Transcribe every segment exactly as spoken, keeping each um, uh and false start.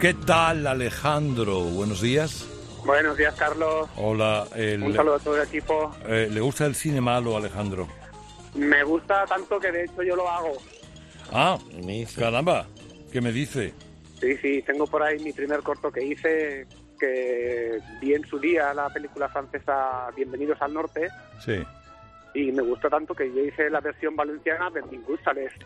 ¿Qué tal, Alejandro? Buenos días. Buenos días, Carlos. Hola. El, Un saludo a todo el equipo. Eh, ¿Le gusta el cine malo, Alejandro? Me gusta tanto que de hecho yo lo hago. Ah, caramba. ¿Qué me dice? Sí, sí, tengo por ahí mi primer corto que hice, que vi en su día la película francesa Bienvenidos al Norte. Sí. Y me gustó tanto que yo hice la versión valenciana de Benvinguts a l'Est.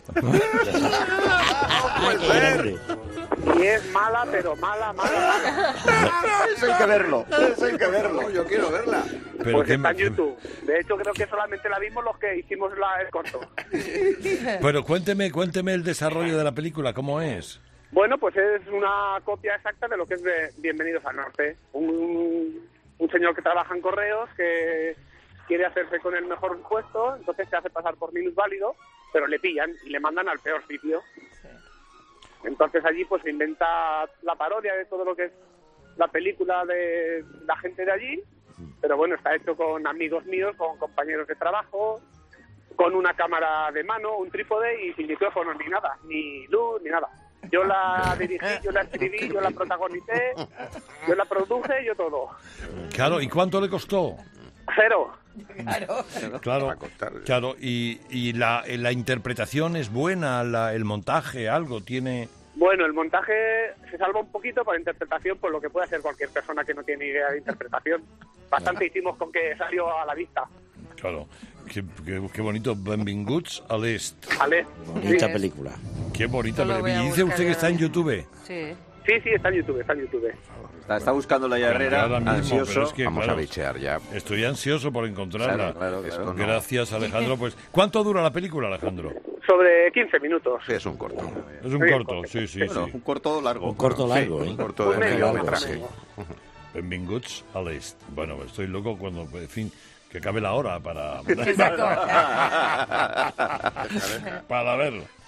Y es mala, pero mala, mala, mala. Eso hay que verlo, eso hay que verlo. Yo quiero verla. Pero Pues qué está en me- YouTube. De hecho, creo que solamente la vimos los que hicimos la, el corto. Pero cuénteme, cuénteme el desarrollo de la película, ¿cómo es? Bueno, pues es una copia exacta de lo que es de Bienvenidos al Norte. Un, un señor que trabaja en correos, que quiere hacerse con el mejor puesto, entonces se hace pasar por minusválido, pero le pillan y le mandan al peor sitio. Entonces allí pues se inventa la parodia de todo lo que es la película de la gente de allí, pero bueno, está hecho con amigos míos, con compañeros de trabajo, con una cámara de mano, un trípode y sin micrófono ni nada, ni luz ni nada. Yo la dirigí, yo la escribí, yo la protagonicé, yo la produje, yo todo. Claro, ¿y cuánto le costó? Cero. Claro, Va a costar. claro, y, y la, la interpretación es buena, la, el montaje, algo, tiene... Bueno, el montaje se salva un poquito para interpretación, por lo que puede hacer cualquier persona que no tiene idea de interpretación. Bastante hicimos con que salió a la vista. Claro, qué, qué, qué bonito, Benvinguts a l'Est. ¿Vale? Bonita Sí. película. Qué bonita, Esto lo voy y a dice buscar usted que yo está en ahora. YouTube. Sí. Sí, sí, está en YouTube, está en YouTube. Está, está buscando la Herrera, Ahora mismo, ansioso. pero es que, Vamos claro, a bichear ya. Estoy ansioso por encontrarla. Claro, claro, claro. Gracias, Alejandro. Pues, ¿cuánto dura la película, Alejandro? Sobre quince minutos. Sí, es un corto. Es un Sí, corto, corto. sí, sí, Bueno, sí. un corto largo. Un corto largo, Sí, ¿eh? un corto de Un medio mediometraje. largo. Benvinguts a l'Est. Bueno, estoy loco cuando, en fin, que acabe la hora para, Exacto. para verlo.